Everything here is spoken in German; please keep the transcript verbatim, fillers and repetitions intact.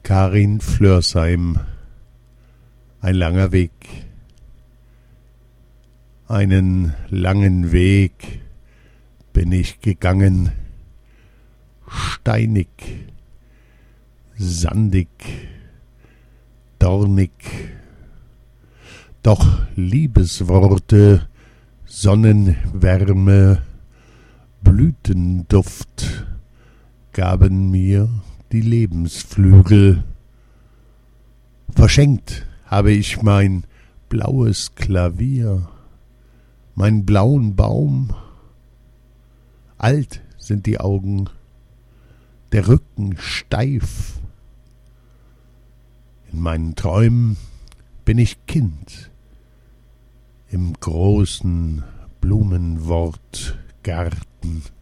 Karin Flörsheim, ein langer Weg. Einen langen Weg bin ich gegangen, steinig, sandig, dornig. Doch Liebesworte, Sonnenwärme, Blütenduft gaben mir die Lebensflügel. Verschenkt habe ich mein blaues Klavier, meinen blauen Baum. Alt sind die Augen, der Rücken steif. In meinen Träumen bin ich Kind im großen Blumenwortgarten.